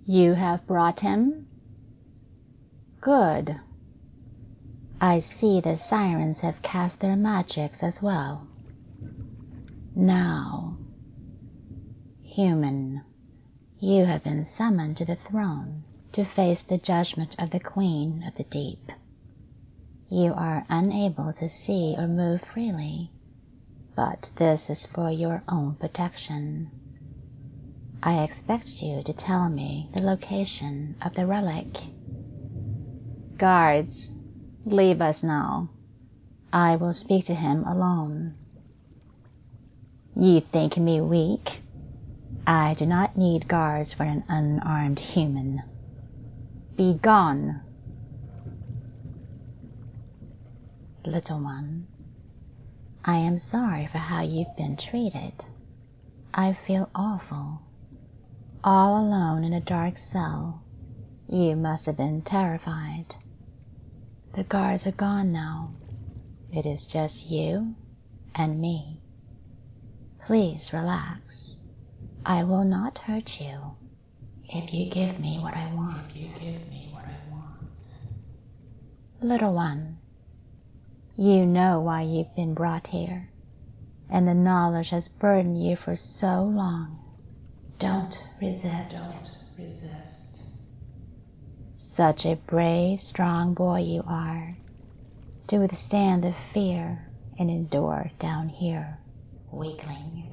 You have brought him? Good. I see the sirens have cast their magics as well. Now, human, you have been summoned to the throne to face the judgment of the Queen of the Deep. You are unable to see or move freely, but this is for your own protection. I expect you to tell me the location of the relic. Guards, leave us now. I will speak to him alone. You think me weak? I do not need guards for an unarmed human. Be gone. Little one, I am sorry for how you've been treated. I feel awful. All alone in a dark cell, you must have been terrified. The guards are gone now. It is just you and me. Please relax. I will not hurt you if you give me what I want. Little one, you know why you've been brought here, and the knowledge has burdened you for so long. Don't resist. Such a brave, strong boy you are, to withstand the fear and endure down here, weakling.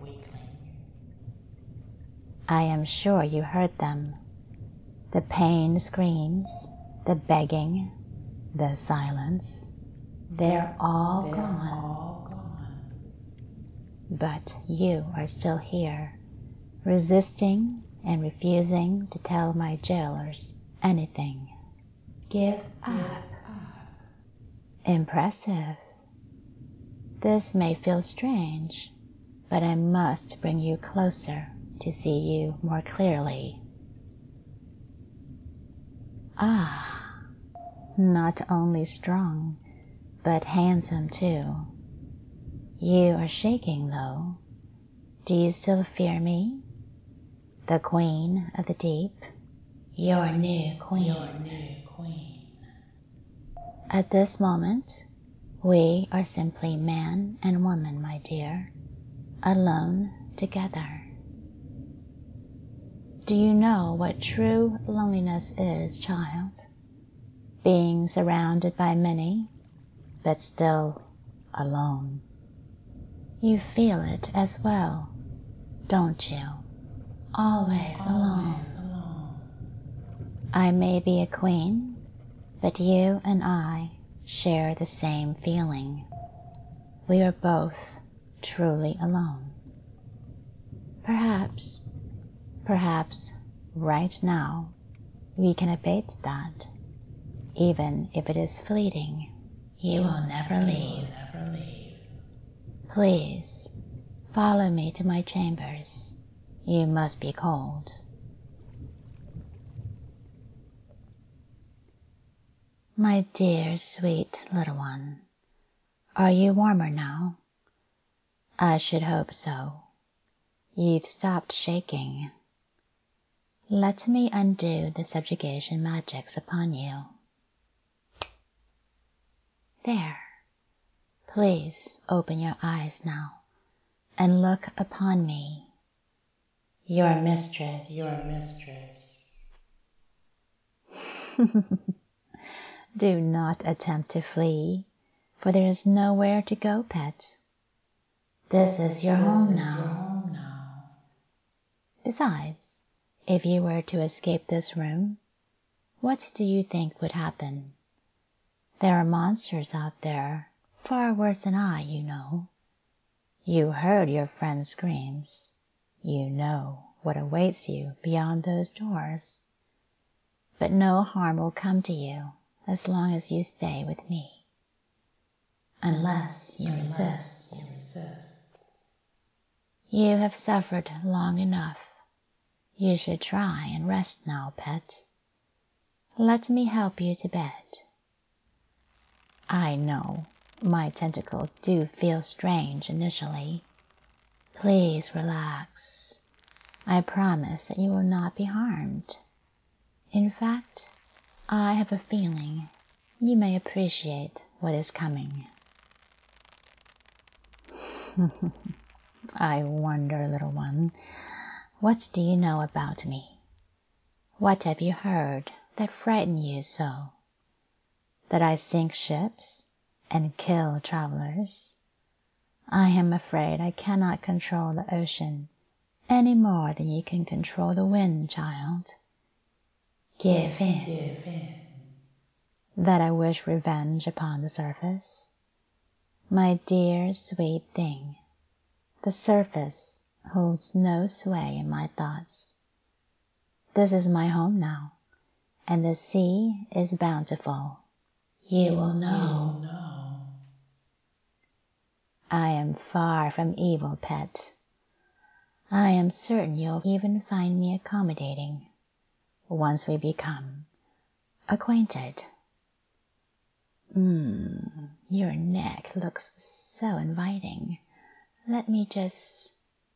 I am sure you heard them. The pained screams, the begging, the silence. They're all gone. But you are still here, resisting and refusing to tell my jailers anything. Give up. Impressive. This may feel strange, but I must bring you closer to see you more clearly. Ah, not only strong, but handsome too. You are shaking though. Do you still fear me? The Queen of the Deep? Your new queen. At this moment, we are simply man and woman, my dear, alone together. Do you know what true loneliness is, child? Being surrounded by many, but still alone. You feel it as well, don't you? Always alone. I may be a queen, but you and I share the same feeling. We are both truly alone. Perhaps right now we can abate that, even if it is fleeting. You will never leave. Please, follow me to my chambers. You must be cold. My dear, sweet little one, are you warmer now? I should hope so. You've stopped shaking. Let me undo the subjugation magics upon you. There. Please open your eyes now and look upon me, your mistress. Do not attempt to flee, for there is nowhere to go, pet. This is your home now. Besides, if you were to escape this room, what do you think would happen? There are monsters out there, far worse than I, you know. You heard your friend's screams. You know what awaits you beyond those doors. But no harm will come to you as long as you stay with me. Unless you resist. You have suffered long enough. You should try and rest now, pet. Let me help you to bed. I know my tentacles do feel strange initially. Please relax. I promise that you will not be harmed. In fact, I have a feeling you may appreciate what is coming. I wonder, little one, what do you know about me? What have you heard that frightened you so? That I sink ships and kill travelers? I am afraid I cannot control the ocean any more than you can control the wind, child. Give in. That I wish revenge upon the surface? My dear sweet thing, the surface holds no sway in my thoughts. This is my home now, and the sea is bountiful. You will know. I am far from evil, pet. I am certain you'll even find me accommodating once we become acquainted. Your neck looks so inviting. Let me just...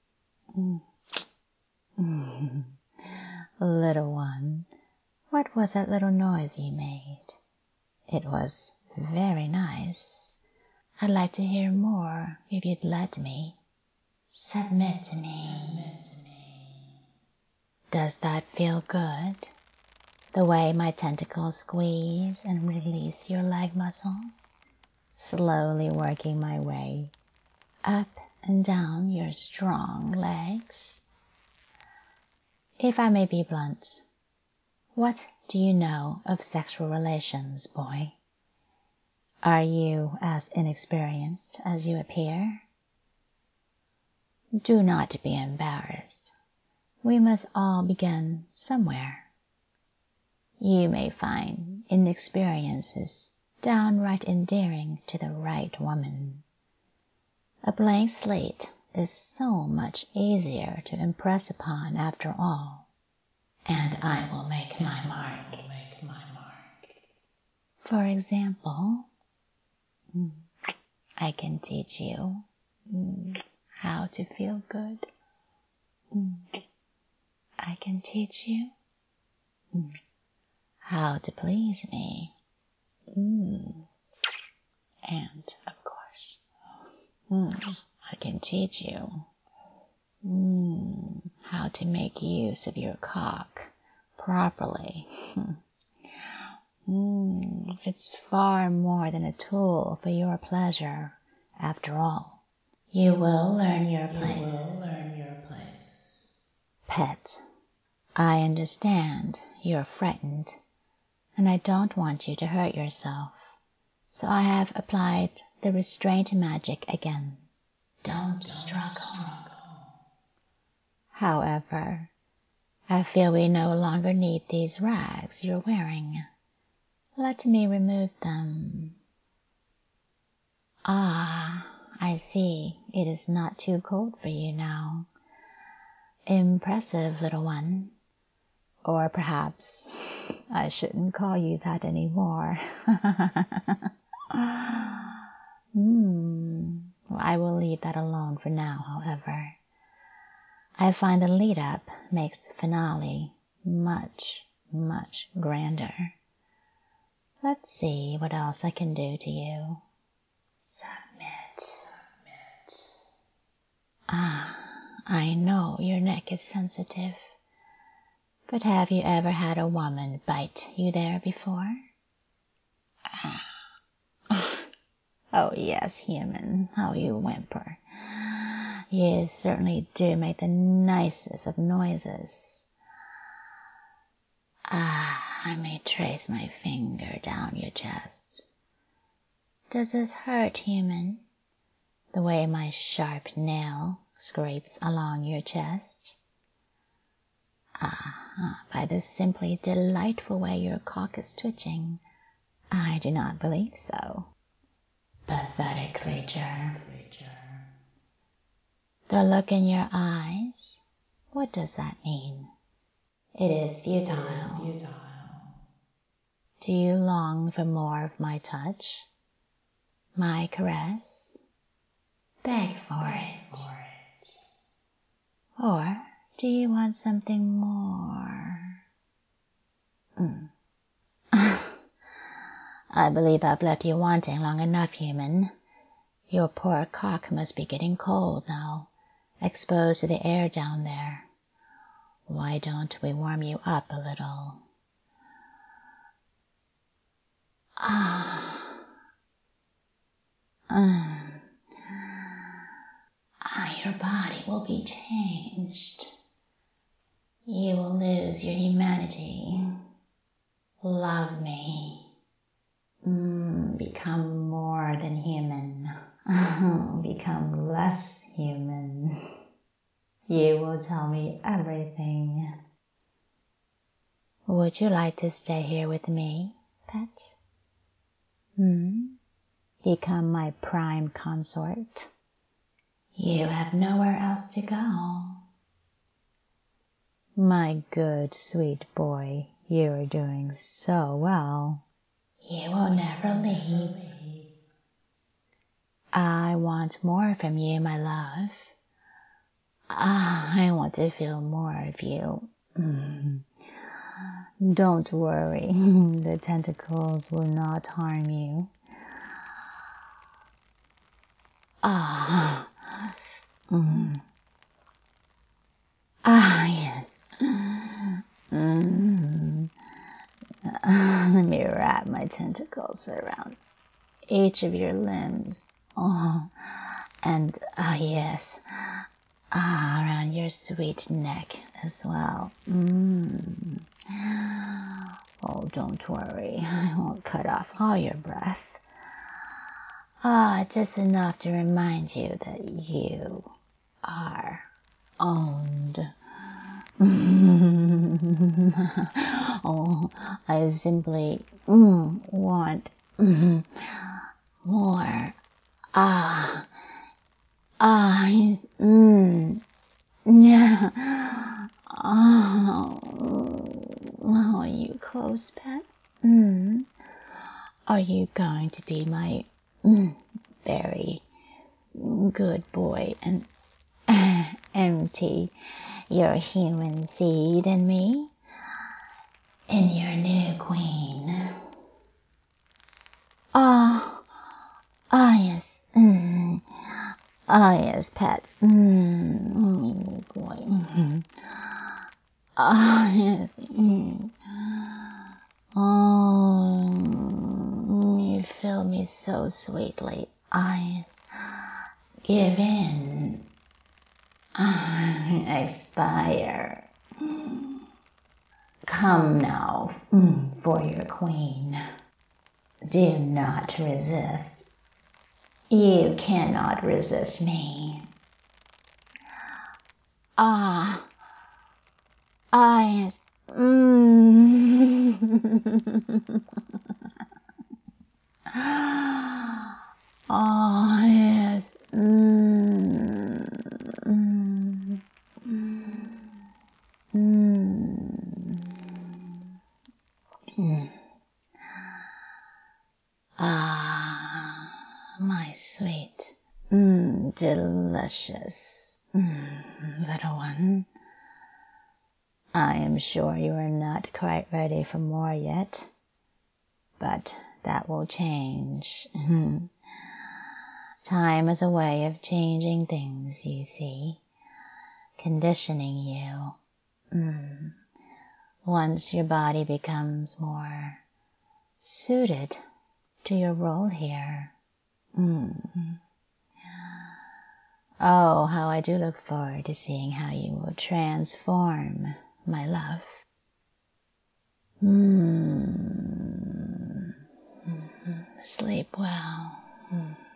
Little one, what was that little noise you made? It was very nice. I'd like to hear more if you'd let me. Submit to me. Does that feel good? The way my tentacles squeeze and release your leg muscles, slowly working my way up and down your strong legs. If I may be blunt, what do you know of sexual relations, boy? Are you as inexperienced as you appear? Do not be embarrassed. We must all begin somewhere. You may find inexperiences downright endearing to the right woman. A blank slate is so much easier to impress upon after all. And I will make my mark. For example, I can teach you how to feel good. I can teach you how to please me. And, of course, I can teach you how to make use of your cock properly. It's far more than a tool for your pleasure, after all. You will learn your place. Pet, I understand you're frightened, and I don't want you to hurt yourself, so I have applied the restraint magic again. Don't struggle. However, I feel we no longer need these rags you're wearing. Let me remove them. Ah, I see. It is not too cold for you now. Impressive, little one. Or perhaps I shouldn't call you that anymore. I will leave that alone for now, however. I find the lead-up makes the finale much, much grander. Let's see what else I can do to you. Submit. I know your neck is sensitive, but have you ever had a woman bite you there before? Oh yes, human, how you whimper. You certainly do make the nicest of noises. I may trace my finger down your chest. Does this hurt, human? The way my sharp nail scrapes along your chest? By the simply delightful way your cock is twitching, I do not believe so. Pathetic creature. The look in your eyes, what does that mean? It is futile. Do you long for more of my touch? My caress? Beg for it. Or do you want something more? I believe I've left you wanting long enough, human. Your poor cock must be getting cold now, exposed to the air down there. Why don't we warm you up a little? Your body will be changed. You will lose your humanity. Love me. Become more than human. Become less human. You will tell me everything. Would you like to stay here with me, pet? Become my prime consort. You have nowhere else to go. My good, sweet boy, you are doing so well. You will never leave. I want more from you, my love. I want to feel more of you. Don't worry, the tentacles will not harm you. Yes. Let me wrap my tentacles around each of your limbs. And yes, around your sweet neck as well. Oh, don't worry, I won't cut off all your breath. Just enough to remind you that you are owned. Oh, I simply want more. Yeah. Oh, you close pets? Are you going to be my very good boy and empty your human seed in me? In your new queen? Yes. Yes, pet. New boy. Yes. You fill me so sweetly. Yes. Give in. Expire. Come now for your queen. Do not resist. You cannot resist me. Yes. Yes. My sweet, delicious little one. I am sure you are not quite ready for more yet, but that will change. Time is a way of changing things, you see, conditioning you. Once your body becomes more suited to your role here. Oh, how I do look forward to seeing how you will transform, my love. Sleep well.